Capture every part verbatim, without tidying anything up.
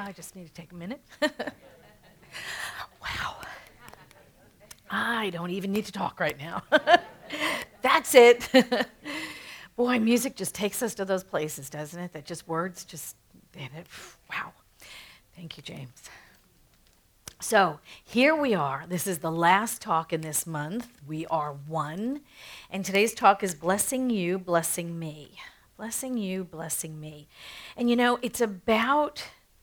I just need to take a minute. Wow. I don't even need to talk right now. That's it. Boy, music just takes us to those places, doesn't it? That just words just, and it, wow. Thank you, James. So here we are. This is the last talk in this month. We are one. And today's talk is blessing you, blessing me. Blessing you, blessing me. And you know, it's about,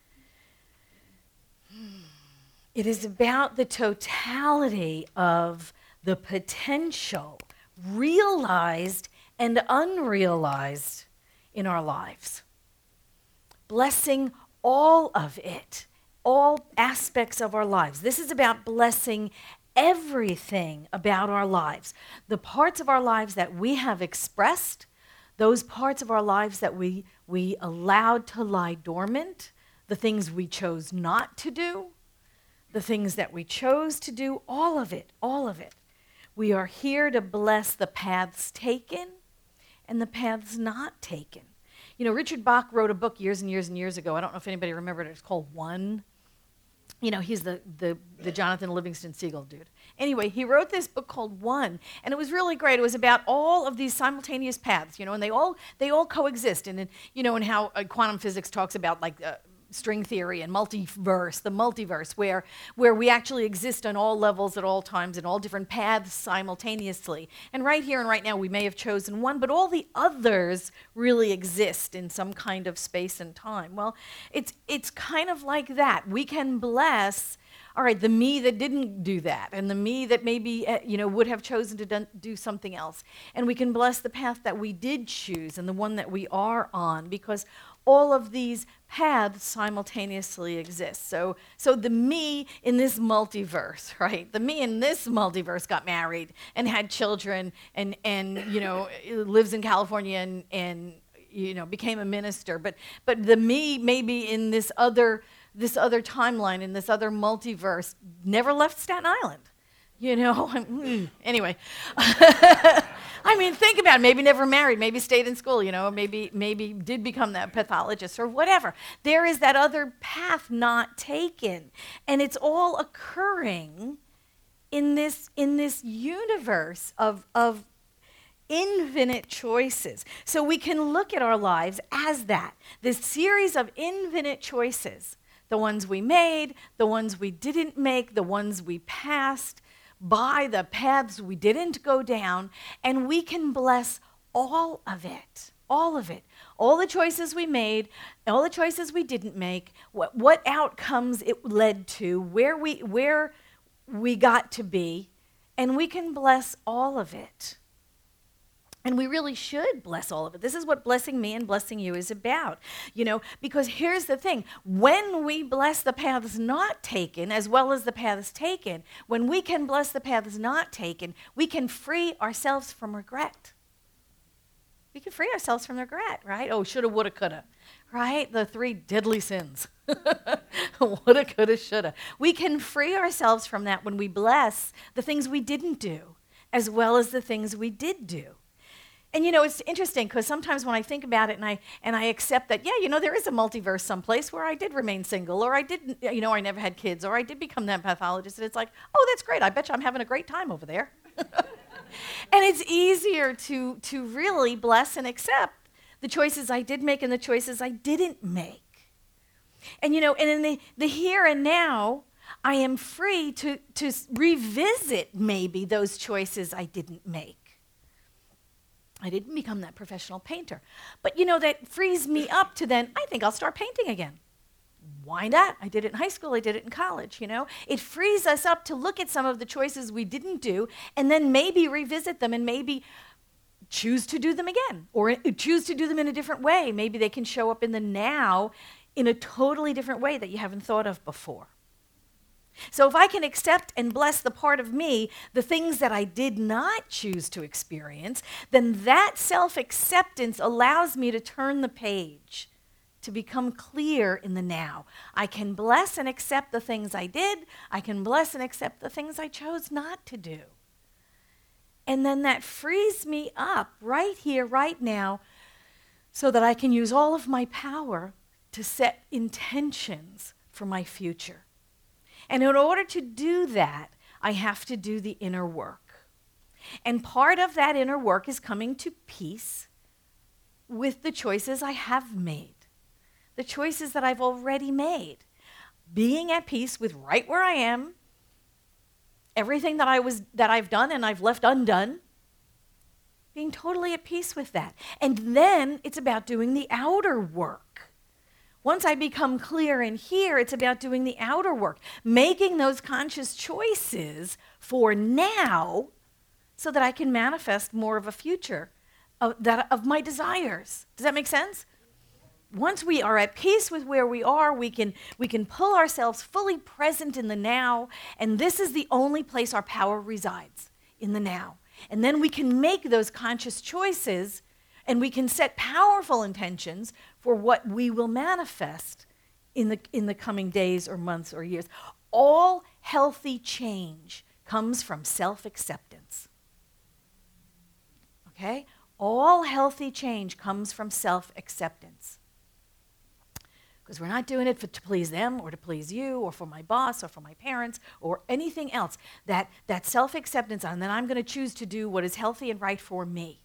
it is about the totality of the potential realized and unrealized in our lives. Blessing all of it. All aspects of our lives. This is about blessing everything about our lives. The parts of our lives that we have expressed, those parts of our lives that we, we allowed to lie dormant, the things we chose not to do, the things that we chose to do, all of it, all of it. We are here to bless the paths taken and the paths not taken. You know, Richard Bach wrote a book years and years and years ago. I don't know if anybody remembered it. It's called One. You know, he's the, the, the Jonathan Livingston Seagull dude. Anyway, he wrote this book called One, and it was really great. It was about all of these simultaneous paths, you know, and they all they all coexist. And, and you know, and how uh, quantum physics talks about, like, uh, string theory and multiverse, the multiverse, where where we actually exist on all levels at all times in all different paths simultaneously. And right here and right now, we may have chosen one, but all the others really exist in some kind of space and time. Well, it's it's kind of like that. We can bless, all right, the me that didn't do that, and the me that maybe uh, you know would have chosen to done, do something else. And we can bless the path that we did choose and the one that we are on, because all of these paths simultaneously exist. So, so the me in this multiverse, right? The me in this multiverse got married and had children, and and you know lives in California and and you know became a minister. But but the me maybe in this other this other timeline, in this other multiverse, never left Staten Island. You know, anyway. I mean, think about it. Maybe never married, maybe stayed in school, you know, maybe maybe did become that pathologist or whatever. There is that other path not taken. And it's all occurring in this in this universe of of infinite choices. So we can look at our lives as that, this series of infinite choices. The ones we made, the ones we didn't make, the ones we passed by, the paths we didn't go down, and we can bless all of it, all of it, all the choices we made, all the choices we didn't make, what, what outcomes it led to, where we, where we got to be, and we can bless all of it. And we really should bless all of it. This is what blessing me and blessing you is about, you know, because here's the thing. When we bless the paths not taken as well as the paths taken, when we can bless the paths not taken, we can free ourselves from regret. We can free ourselves from regret, right? Oh, shoulda, woulda, coulda, right? The three deadly sins. Woulda, coulda, shoulda. We can free ourselves from that when we bless the things we didn't do as well as the things we did do. And, you know, it's interesting because sometimes when I think about it and I and I accept that, yeah, you know, there is a multiverse someplace where I did remain single, or I didn't, you know, I never had kids, or I did become that pathologist. And it's like, oh, that's great. I bet you I'm having a great time over there. And it's easier to to really bless and accept the choices I did make and the choices I didn't make. And, you know, and in the, the here and now, I am free to to revisit maybe those choices I didn't make. I didn't become that professional painter. But, you know, that frees me up to then, I think I'll start painting again. Why not? I did it in high school. I did it in college, you know. It frees us up to look at some of the choices we didn't do and then maybe revisit them and maybe choose to do them again or choose to do them in a different way. Maybe they can show up in the now in a totally different way that you haven't thought of before. So if I can accept and bless the part of me, the things that I did not choose to experience, then that self-acceptance allows me to turn the page, to become clear in the now. I can bless and accept the things I did. I can bless and accept the things I chose not to do. And then that frees me up right here, right now, so that I can use all of my power to set intentions for my future. And in order to do that, I have to do the inner work. And part of that inner work is coming to peace with the choices I have made, the choices that I've already made. Being at peace with right where I am, everything that I was that I've done and I've left undone, being totally at peace with that. And then it's about doing the outer work. Once I become clear in here, it's about doing the outer work, making those conscious choices for now so that I can manifest more of a future of, that, of my desires. Does that make sense? Once we are at peace with where we are, we can, we can pull ourselves fully present in the now, and this is the only place our power resides, in the now. And then we can make those conscious choices, and we can set powerful intentions for what we will manifest in the, in the coming days or months or years. All healthy change comes from self-acceptance. Okay? All healthy change comes from self-acceptance. Because we're not doing it for, to please them or to please you or for my boss or for my parents or anything else. That, that self-acceptance, and then I'm going to choose to do what is healthy and right for me.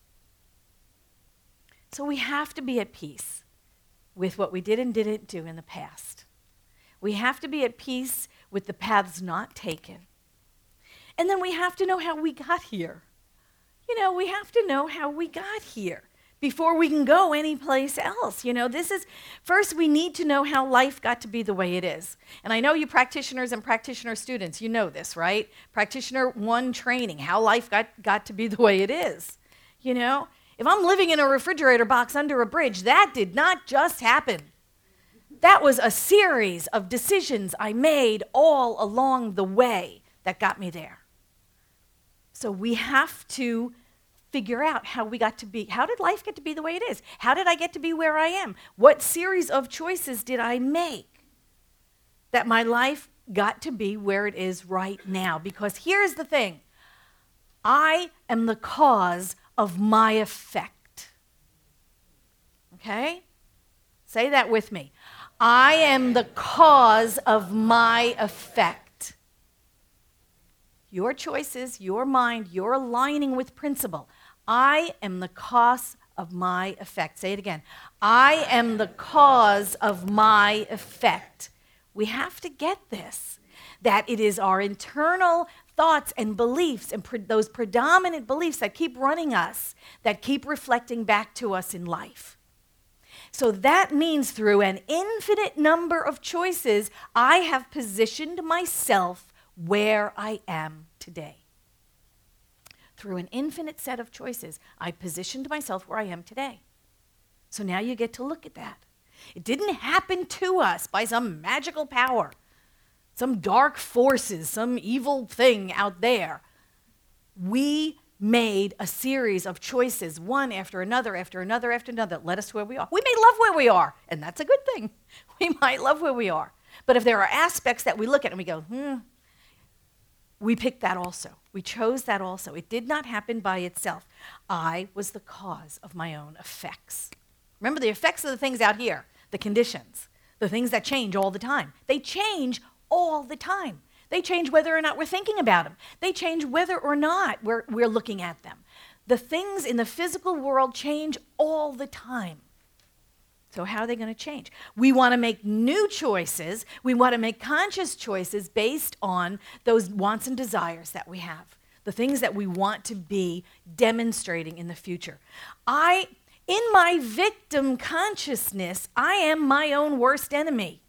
So we have to be at peace with what we did and didn't do in the past. We have to be at peace with the paths not taken. And then we have to know how we got here. You know, we have to know how we got here before we can go anyplace else. You know, this is, first we need to know how life got to be the way it is. And I know you practitioners and practitioner students, you know this, right? Practitioner one training, how life got, got to be the way it is. You know, if I'm living in a refrigerator box under a bridge, that did not just happen. That was a series of decisions I made all along the way that got me there. So we have to figure out how we got to be, how did life get to be the way it is? How did I get to be where I am? What series of choices did I make that my life got to be where it is right now? Because here's the thing, I am the cause of my effect. Okay? Say that with me. I am the cause of my effect. Your choices, your mind, your aligning with principle. I am the cause of my effect. Say it again. I am the cause of my effect. We have to get this, that it is our internal thoughts and beliefs and pre- those predominant beliefs that keep running us, that keep reflecting back to us in life. So that means through an infinite number of choices, I have positioned myself where I am today. Through an infinite set of choices, I positioned myself where I am today. So now you get to look at that. It didn't happen to us by some magical power, some dark forces, some evil thing out there. We made a series of choices, one after another, after another, after another, that led us to where we are. We may love where we are, and that's a good thing. We might love where we are. But if there are aspects that we look at and we go, hmm, we picked that also. We chose that also. It did not happen by itself. I was the cause of my own effects. Remember, the effects of the things out here, the conditions, the things that change all the time. They change all the time. They change whether or not we're thinking about them. They change whether or not we're, we're looking at them. The things in the physical world change all the time. So how are they going to change? We want to make new choices. We want to make conscious choices based on those wants and desires that we have, the things that we want to be demonstrating in the future. I, in my victim consciousness, I am my own worst enemy,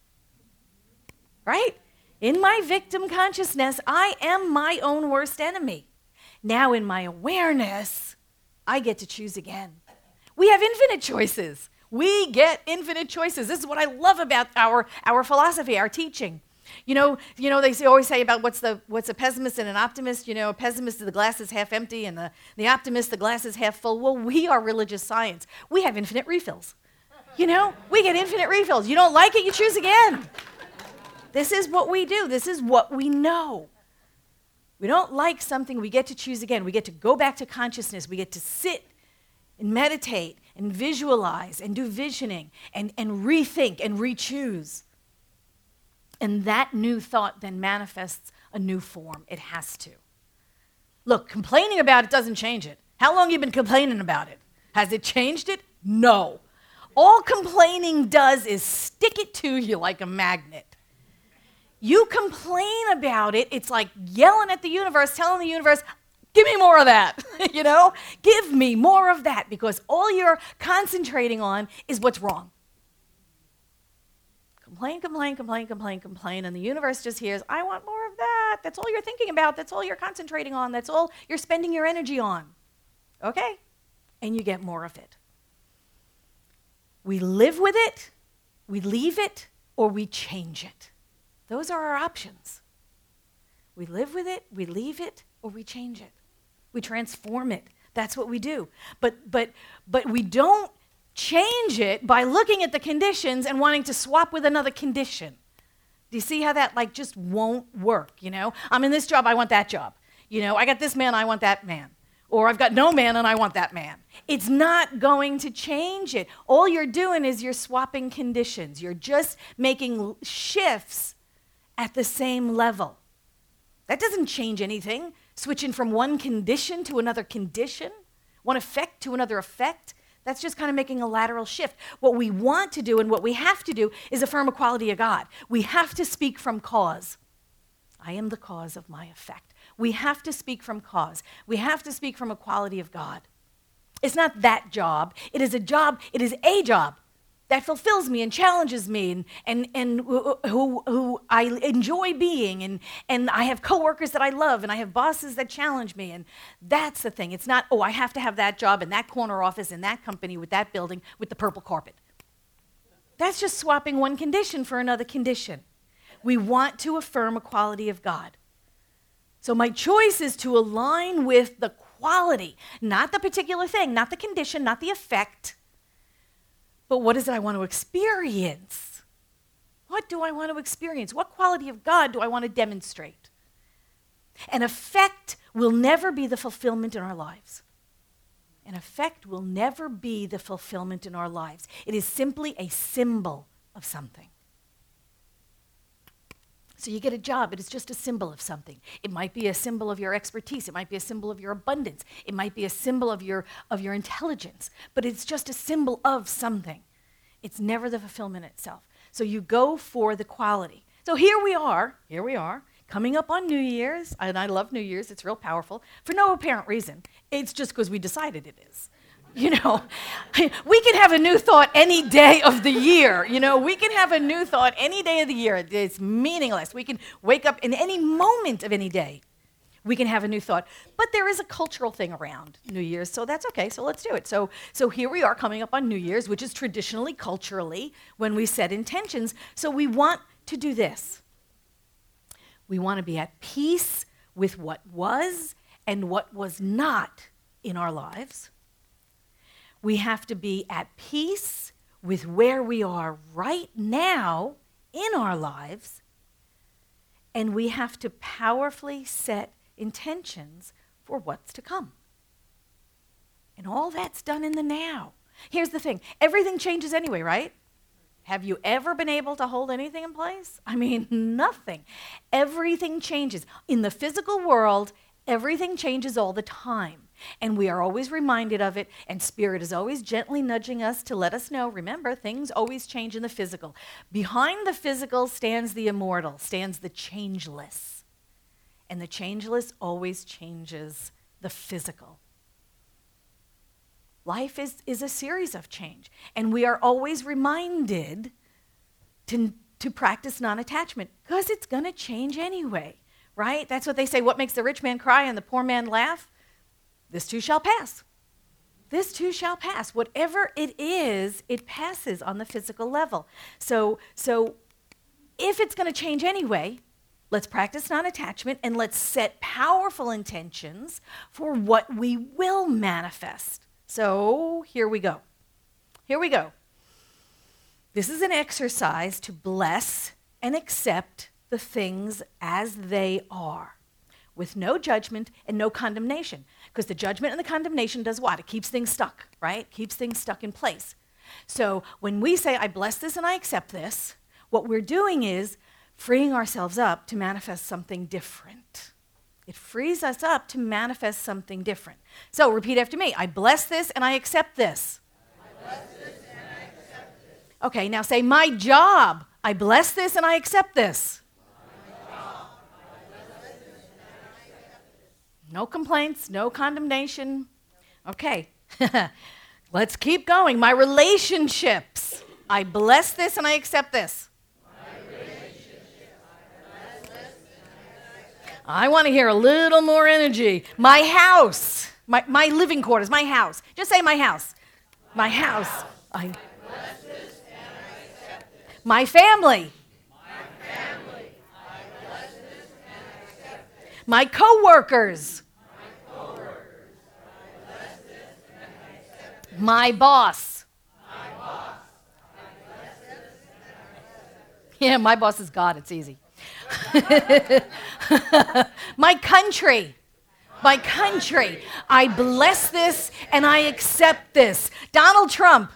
right? In my victim consciousness, I am my own worst enemy. Now in my awareness, I get to choose again. We have infinite choices. We get infinite choices. This is what I love about our, our philosophy, our teaching. You know, you know, they say, always say about what's the what's a pessimist and an optimist. You know, a pessimist, the glass is half empty, and the, the optimist, the glass is half full. Well, we are religious science. We have infinite refills. You know, we get infinite refills. You don't like it, you choose again. This is what we do. This is what we know. We don't like something, we get to choose again. We get to go back to consciousness. We get to sit and meditate and visualize and do visioning and, and rethink and re-choose. And that new thought then manifests a new form. It has to. Look, complaining about it doesn't change it. How long have you been complaining about it? Has it changed it? No. All complaining does is stick it to you like a magnet. You complain about it, it's like yelling at the universe, telling the universe, give me more of that, you know? Give me more of that, because all you're concentrating on is what's wrong. Complain, complain, complain, complain, complain, and the universe just hears, I want more of that. That's all you're thinking about. That's all you're concentrating on. That's all you're spending your energy on. Okay? And you get more of it. We live with it, we leave it, or we change it. Those are our options. We live with it, we leave it, or we change it. We transform it. That's what we do. But but but we don't change it by looking at the conditions and wanting to swap with another condition. Do you see how that like just won't work, you know? I'm in this job, I want that job. You know, I got this man, I want that man. Or I've got no man and I want that man. It's not going to change it. All you're doing is you're swapping conditions. You're just making shifts at the same level. That doesn't change anything. Switching from one condition to another condition, one effect to another effect, that's just kind of making a lateral shift. What we want to do and what we have to do is affirm a quality of God. We have to speak from cause. I am the cause of my effect. We have to speak from cause. We have to speak from a quality of God. It's not that job. It is a job. It is a job that fulfills me and challenges me and, and, and who, who I enjoy being. And, and I have coworkers that I love and I have bosses that challenge me. And that's the thing. It's not, oh, I have to have that job in that corner office in that company with that building with the purple carpet. That's just swapping one condition for another condition. We want to affirm a quality of God. So my choice is to align with the quality, not the particular thing, not the condition, not the effect, but what is it I want to experience? What do I want to experience? What quality of God do I want to demonstrate? An effect will never be the fulfillment in our lives. An effect will never be the fulfillment in our lives. It is simply a symbol of something. So you get a job, it is just a symbol of something. It might be a symbol of your expertise. It might be a symbol of your abundance. It might be a symbol of your, of your intelligence. But it's just a symbol of something. It's never the fulfillment itself. So you go for the quality. So here we are, here we are, coming up on New Year's, and I love New Year's, it's real powerful, for no apparent reason. It's just because we decided it is. You know, we can have a new thought any day of the year. You know, we can have a new thought any day of the year. It's meaningless. We can wake up in any moment of any day. We can have a new thought. But there is a cultural thing around New Year's, so that's okay. So let's do it. So, so here we are coming up on New Year's, which is traditionally, culturally, when we set intentions. So we want to do this. We want to be at peace with what was and what was not in our lives. We have to be at peace with where we are right now in our lives, and we have to powerfully set intentions for what's to come. And all that's done in the now. Here's the thing, everything changes anyway, right? Have you ever been able to hold anything in place? I mean, nothing. Everything changes. In the physical world, everything changes all the time. And we are always reminded of it, and Spirit is always gently nudging us to let us know, remember, things always change in the physical. Behind the physical stands the immortal, stands the changeless. And the changeless always changes the physical. Life is, is a series of change, and we are always reminded to, to practice non-attachment, because it's going to change anyway, right? That's what they say, what makes the rich man cry and the poor man laugh? This too shall pass. This too shall pass. Whatever it is, it passes on the physical level. So, so if it's going to change anyway, let's practice non-attachment and let's set powerful intentions for what we will manifest. So here we go. Here we go. This is an exercise to bless and accept the things as they are. with no judgment and no condemnation. Because the judgment and the condemnation does what? It keeps things stuck, right? Keeps things stuck in place. So when we say, I bless this and I accept this, what we're doing is freeing ourselves up to manifest something different. It frees us up to manifest something different. So repeat after me. I bless this and I accept this. I bless this and I accept this. Okay, now say, my job. I bless this and I accept this. My job. I bless this and I accept this. No complaints, no condemnation. Okay, let's keep going. My relationships. I bless this and I accept this. I want to hear a little more energy. My house, my, my living quarters, my house. Just say my house. My house. I bless this and I accept this. My family. My family. I bless this and I accept this. My coworkers. My coworkers. I bless this and I accept this. My boss. My boss. I bless this and I accept this. Yeah, my boss is God. It's easy. My country, my country, I bless this and I accept this. Donald Trump.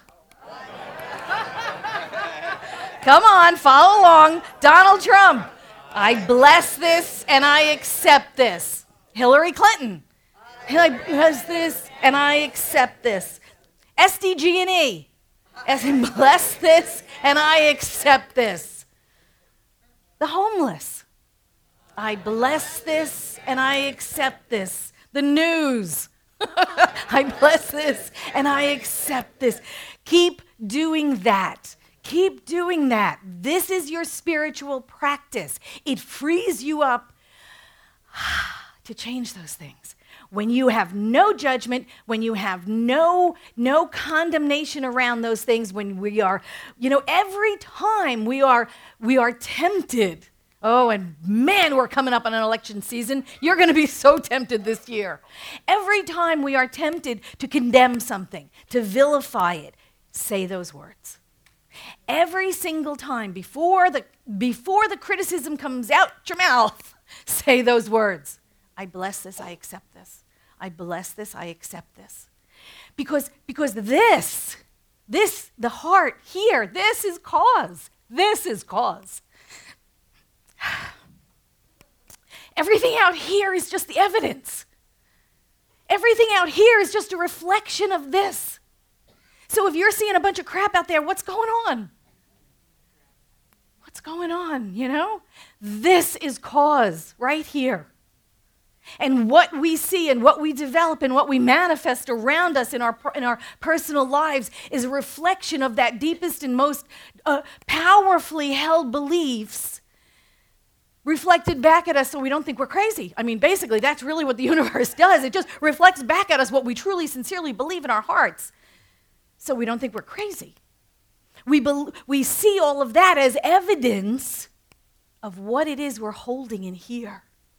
Come on, follow along. Donald Trump. I bless this and I accept this. Hillary Clinton. I bless this and I accept this. S D G and E. Bless this and I accept this. The homeless. I bless this and I accept this. The news. I bless this and I accept this. Keep doing that. Keep doing that. This is your spiritual practice. It frees you up to change those things. When you have no judgment, when you have no, no condemnation around those things, when we are, you know, every time we are, we are tempted. Oh, and man, we're coming up on an election season. You're going to be so tempted this year. Every time we are tempted to condemn something, to vilify it, say those words. Every single time before the, before the criticism comes out your mouth, say those words. I bless this, I accept this. I bless this, I accept this. Because, because this, this, the heart here, this is cause. This is cause. Everything out here is just the evidence. Everything out here is just a reflection of this. So if you're seeing a bunch of crap out there, what's going on? What's going on, you know? This is cause right here. And what we see and what we develop and what we manifest around us in our, in our personal lives is a reflection of that deepest and most uh, powerfully held beliefs reflected back at us so we don't think we're crazy. I mean, basically, that's really what the universe does. It just reflects back at us what we truly, sincerely believe in our hearts so we don't think we're crazy. We, be- we see all of that as evidence of what it is we're holding in here.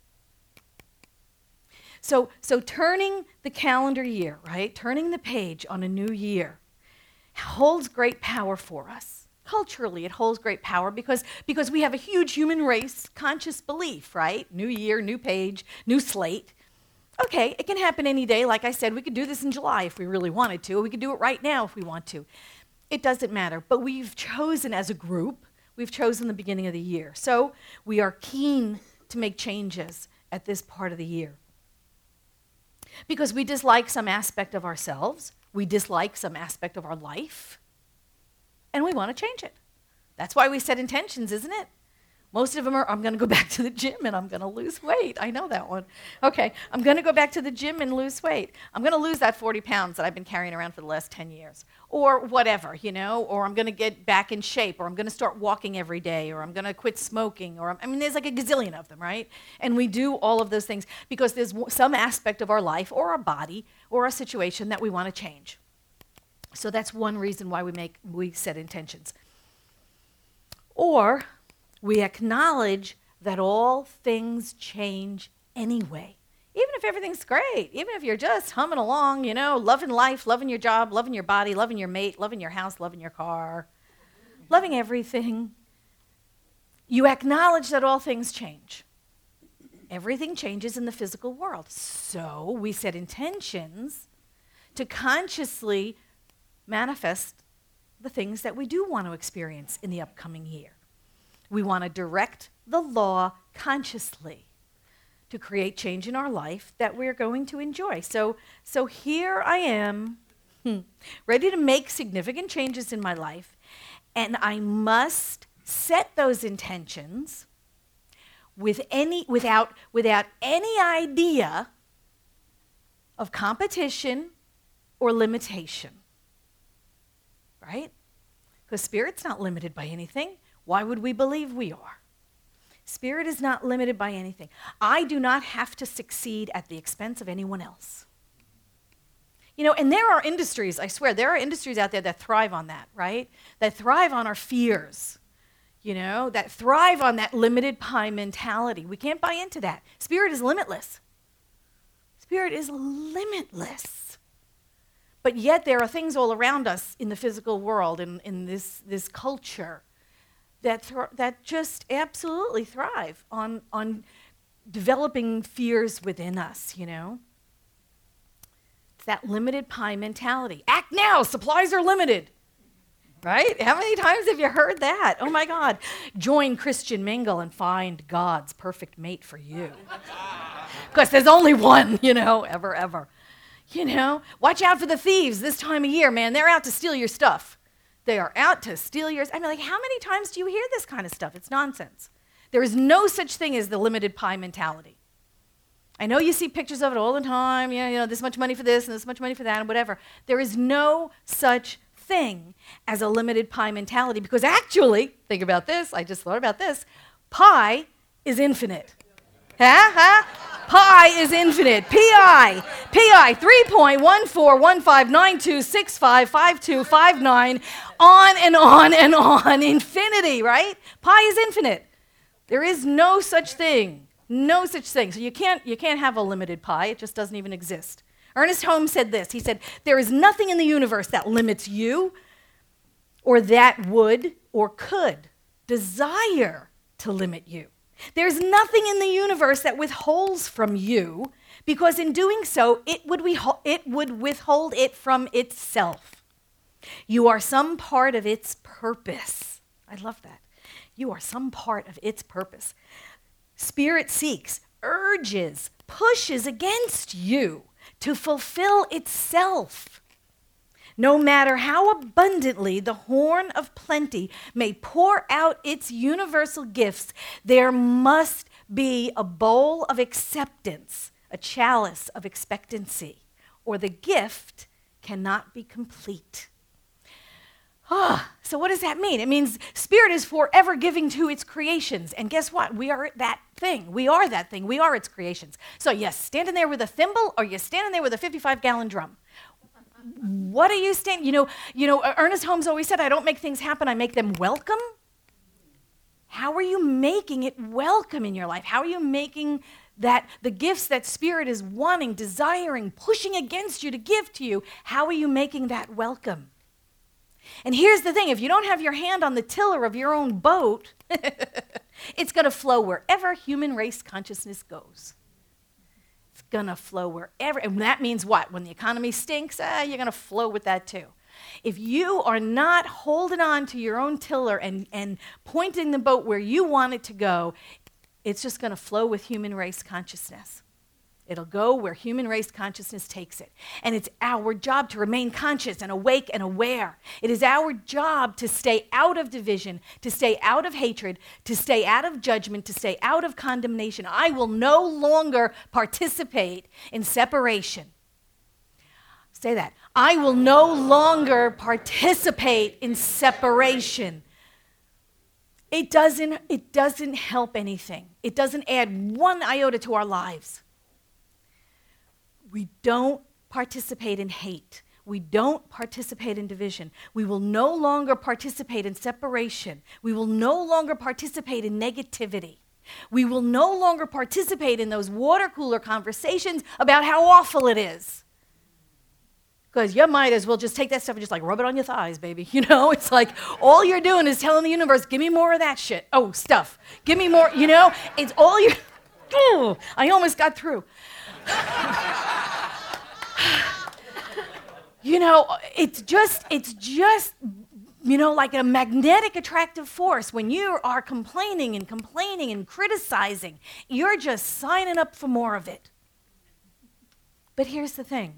So, so turning the calendar year, right, turning the page on a new year holds great power for us. Culturally, it holds great power because, because we have a huge human race conscious belief, right? New year, new page, new slate. Okay, it can happen any day. Like I said, we could do this in July if we really wanted to. We could do it right now if we want to. It doesn't matter. But we've chosen as a group, we've chosen the beginning of the year. So we are keen to make changes at this part of the year. Because we dislike some aspect of ourselves, we dislike some aspect of our life, and we want to change it. That's why we set intentions, isn't it? Most of them are, I'm going to go back to the gym and I'm going to lose weight. I know that one. Okay, I'm going to go back to the gym and lose weight. I'm going to lose that forty pounds that I've been carrying around for the last ten years. Or whatever, you know, or I'm going to get back in shape, or I'm going to start walking every day, or I'm going to quit smoking, or, I mean, there's like a gazillion of them, right? And we do all of those things because there's some aspect of our life or our body or a situation that we want to change. So that's one reason why we make we set intentions. Or we acknowledge that all things change anyway. Even if everything's great, even if you're just humming along, you know, loving life, loving your job, loving your body, loving your mate, loving your house, loving your car, loving everything, you acknowledge that all things change. everything changes in the physical world. So we set intentions to consciously manifest the things that we do want to experience in the upcoming year. We want to direct the law consciously to create change in our life that we're going to enjoy. So, so here I am, hmm, ready to make significant changes in my life, and I must set those intentions with any, without, without any idea of competition or limitation, right? Because Spirit's not limited by anything. Why would we believe we are? Spirit is not limited by anything. I do not have to succeed at the expense of anyone else. You know, and there are industries, I swear, there are industries out there that thrive on that, right? That thrive on our fears, you know, that thrive on that limited pie mentality. We can't buy into that. Spirit is limitless. Spirit is limitless. But yet there are things all around us in the physical world, in, in this, this culture, that thr- that just absolutely thrive on, on developing fears within us, you know? It's that limited pie mentality. Act now, supplies are limited. Right? How many times have you heard that? Oh my God. Join Christian Mingle and find God's perfect mate for you. Because there's only one, you know, ever, ever. You know, watch out for the thieves this time of year, man. They're out to steal your stuff. They are out to steal yours. I mean, like, how many times do you hear this kind of stuff? It's nonsense. There is no such thing as the limited pie mentality. I know you see pictures of it all the time. You know, you know, this much money for this and this much money for that and whatever. There is no such thing as a limited pie mentality, because actually, think about this, I just thought about this, pi is infinite. Huh? Huh? Pi is infinite. Pi. Pi, three point one four one five nine two six five five two five nine, on and on and on. Infinity, right? Pi is infinite. There is no such thing. No such thing. So you can't, you can't have a limited pi. It just doesn't even exist. Ernest Holmes said this. He said, there is nothing in the universe that limits you or that would or could desire to limit you. There's nothing in the universe that withholds from you, because in doing so, it would, weho- it would withhold it from itself. You are some part of its purpose. I love that. You are some part of its purpose. Spirit seeks, urges, pushes against you to fulfill itself. No matter how abundantly the horn of plenty may pour out its universal gifts, there must be a bowl of acceptance, a chalice of expectancy, or the gift cannot be complete. Ah, so what does that mean? It means Spirit is forever giving to its creations. And guess what? We are that thing. We are that thing. We are its creations. So yes, standing there with a thimble, or you're standing there with a fifty-five gallon drum. What are you standing? You know, you know, Ernest Holmes always said, I don't make things happen, I make them welcome. How are you making it welcome in your life? How are you making that the gifts that Spirit is wanting, desiring, pushing against you to give to you, how are you making that welcome? And here's the thing, if you don't have your hand on the tiller of your own boat, it's going to flow wherever human race consciousness goes. It's going to flow wherever, and that means what? When the economy stinks, eh, you're going to flow with that too. If you are not holding on to your own tiller and, and pointing the boat where you want it to go, it's just going to flow with human race consciousness. It'll go where human race consciousness takes it. And it's our job to remain conscious and awake and aware. It is our job to stay out of division, to stay out of hatred, to stay out of judgment, to stay out of condemnation. I will no longer participate in separation. Say that. I will no longer participate in separation. It doesn't, it doesn't help anything. It doesn't add one iota to our lives. We don't participate in hate. We don't participate in division. We will no longer participate in separation. We will no longer participate in negativity. We will no longer participate in those water cooler conversations about how awful it is. Because you might as well just take that stuff and just like rub it on your thighs, baby. You know, it's like all you're doing is telling the universe, give me more of that shit. Oh, stuff. Give me more, you know, it's all you're... Oh, I almost got through. You know, it's just, it's just, you know, like a magnetic attractive force. When you are complaining and complaining and criticizing, you're just signing up for more of it. But here's the thing.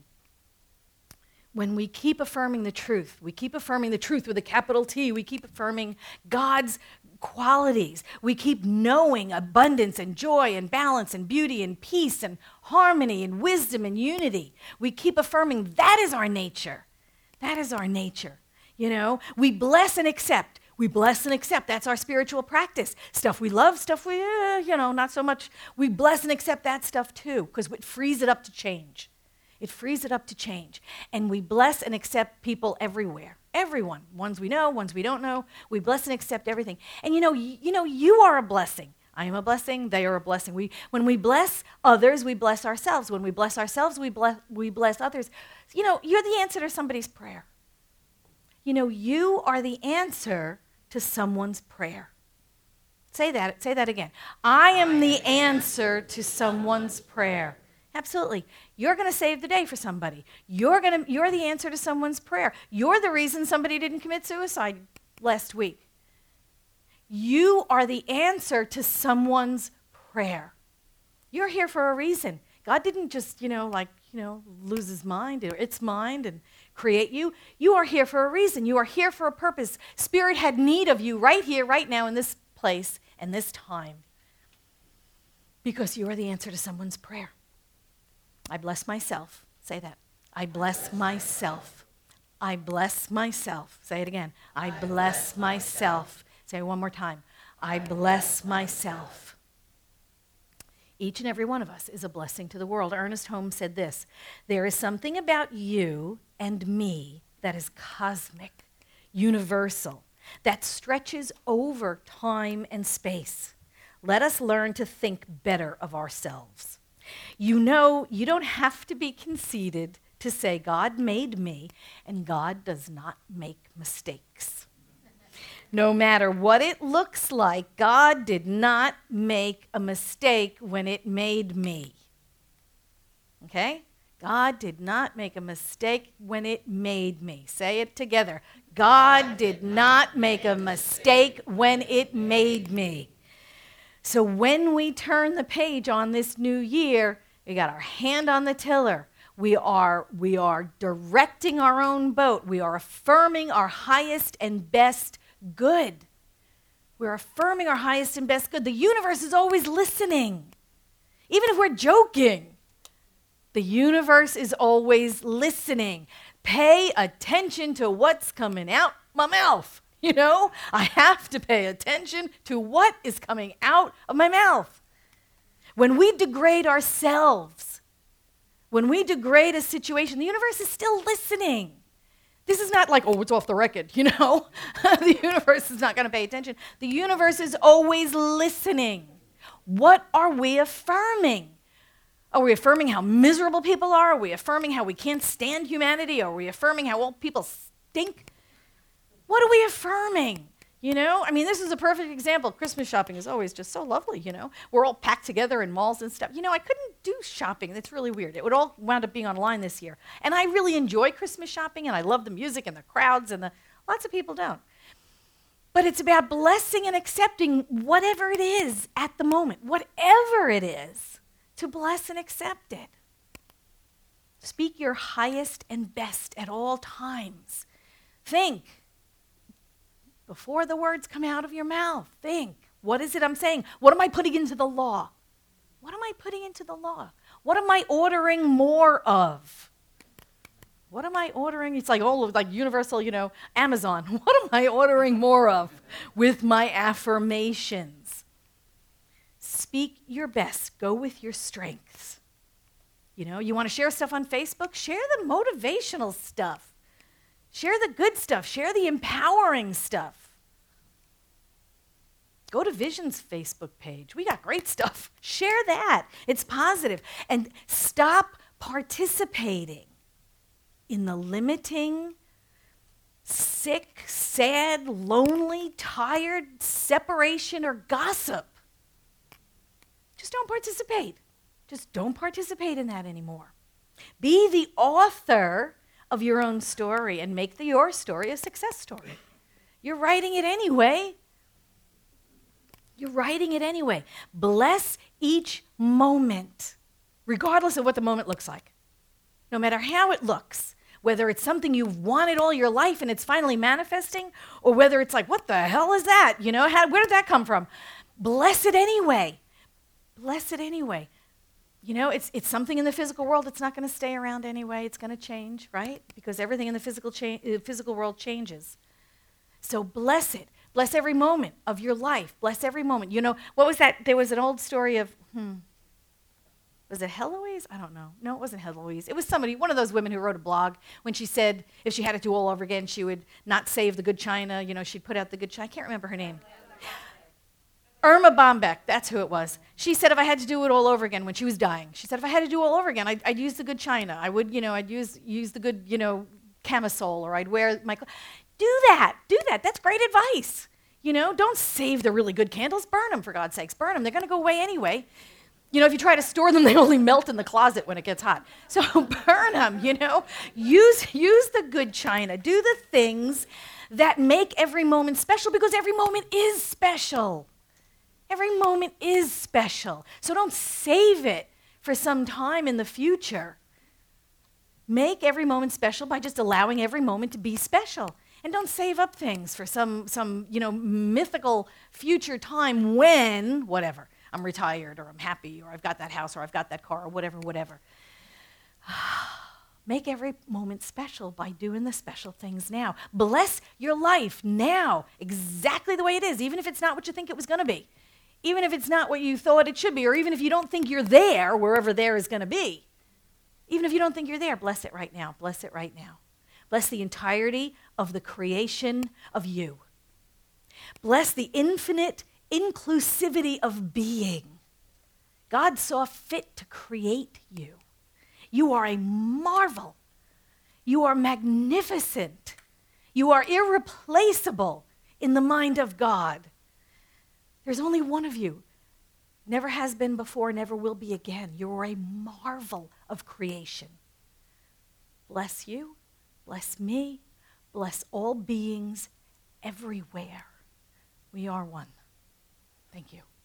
When we keep affirming the truth, we keep affirming the truth with a capital T, we keep affirming God's qualities, we keep knowing abundance and joy and balance and beauty and peace and harmony and wisdom and unity. We keep affirming that is our nature. That is our nature. You know, we bless and accept. We bless and accept. That's our spiritual practice. Stuff we love, stuff we, uh, you know, not so much. We bless and accept that stuff too, because it frees it up to change. It frees it up to change. And we bless and accept people everywhere. Everyone. Ones we know, ones we don't know. We bless and accept everything. And you know, y- you know, you are a blessing. I am a blessing. They are a blessing. We, when we bless others, we bless ourselves. When we bless ourselves, we bless, we bless others. You know, you're the answer to somebody's prayer. You know, you are the answer to someone's prayer. Say that. Say that again. I am the answer to someone's prayer. Absolutely. You're going to save the day for somebody. You're going to you're the answer to someone's prayer. You're the reason somebody didn't commit suicide last week. You are the answer to someone's prayer. You're here for a reason. God didn't just, you know, like, you know, lose his mind or its mind and create you. You are here for a reason. You are here for a purpose. Spirit had need of you right here, right now, in this place and this time, because you are the answer to someone's prayer. I bless myself. Say that. I bless myself. I bless myself. Say it again. I bless myself. Say it one more time. I bless myself. Each and every one of us is a blessing to the world. Ernest Holmes said this: there is something about you and me that is cosmic, universal, that stretches over time and space. Let us learn to think better of ourselves. You know, you don't have to be conceited to say God made me, and God does not make mistakes. No matter what it looks like, God did not make a mistake when it made me. Okay? God did not make a mistake when it made me. Say it together. God did not make a mistake when it made me. So when we turn the page on this new year, we got our hand on the tiller. We are, we are directing our own boat. We are affirming our highest and best good. We're affirming our highest and best good. The universe is always listening. Even if we're joking, the universe is always listening. Pay attention to what's coming out my mouth. You know, I have to pay attention to what is coming out of my mouth. When we degrade ourselves, when we degrade a situation, the universe is still listening. This is not like, oh, it's off the record, you know. The universe is not going to pay attention. The universe is always listening. What are we affirming? Are we affirming how miserable people are? Are we affirming how we can't stand humanity? Are we affirming how all people stink? What are we affirming? You know, I mean, this is a perfect example. Christmas shopping is always just so lovely, you know. We're all packed together in malls and stuff. You know, I couldn't do shopping. That's really weird. It would all wound up being online this year. And I really enjoy Christmas shopping, and I love the music and the crowds, and the lots of people don't. But it's about blessing and accepting whatever it is at the moment, whatever it is, to bless and accept it. Speak your highest and best at all times. Think. Before the words come out of your mouth, think, what is it I'm saying? What am I putting into the law? What am I putting into the law? What am I ordering more of? What am I ordering? It's like all of like universal, you know, Amazon. What am I ordering more of with my affirmations? Speak your best. Go with your strengths. You know, you want to share stuff on Facebook? Share the motivational stuff. Share the good stuff. Share the empowering stuff. Go to Vision's Facebook page. We got great stuff. Share that. It's positive. And stop participating in the limiting, sick, sad, lonely, tired separation or gossip. just don't participate. Just don't participate in that anymore. Be the author of your own story and make the, your story a success story. You're writing it anyway. You're writing it anyway. Bless each moment, regardless of what the moment looks like. No matter how it looks, whether it's something you've wanted all your life and it's finally manifesting, or whether it's like, what the hell is that? You know, how, where did that come from? Bless it anyway. Bless it anyway. You know, it's it's something in the physical world that's not going to stay around anyway. It's going to change, right? Because everything in the physical cha- uh, physical world changes. So bless it. Bless every moment of your life. Bless every moment. You know, what was that? There was an old story of, hmm, was it Heloise? I don't know. No, it wasn't Heloise. It was somebody, one of those women who wrote a blog when she said if she had to do all over again, she would not save the good china. You know, she'd put out the good china. I can't remember her name. Irma Bombeck, that's who it was. She said if I had to do it all over again when she was dying, she said if I had to do it all over again, I'd, I'd use the good china. I would, you know, I'd use use the good, you know, camisole, or I'd wear my cl- Do that. Do that. That's great advice. You know, don't save the really good candles. Burn them, for God's sakes. Burn them. They're going to go away anyway. You know, if you try to store them, they only melt in the closet when it gets hot. So burn them, you know. Use, use the good china. Do the things that make every moment special, because every moment is special. Every moment is special. So don't save it for some time in the future. Make every moment special by just allowing every moment to be special. And don't save up things for some, some you know, mythical future time when, whatever, I'm retired, or I'm happy, or I've got that house, or I've got that car, or whatever, whatever. Make every moment special by doing the special things now. Bless your life now, exactly the way it is, even if it's not what you think it was going to be. Even if it's not what you thought it should be, or even if you don't think you're there, wherever there is going to be. Even if you don't think you're there, bless it right now. Bless it right now. Bless the entirety of the creation of you. Bless the infinite inclusivity of being. God saw fit to create you. You are a marvel. You are magnificent. You are irreplaceable in the mind of God. There's only one of you. Never has been before, never will be again. You're a marvel of creation. Bless you, bless me, bless all beings everywhere. We are one. Thank you.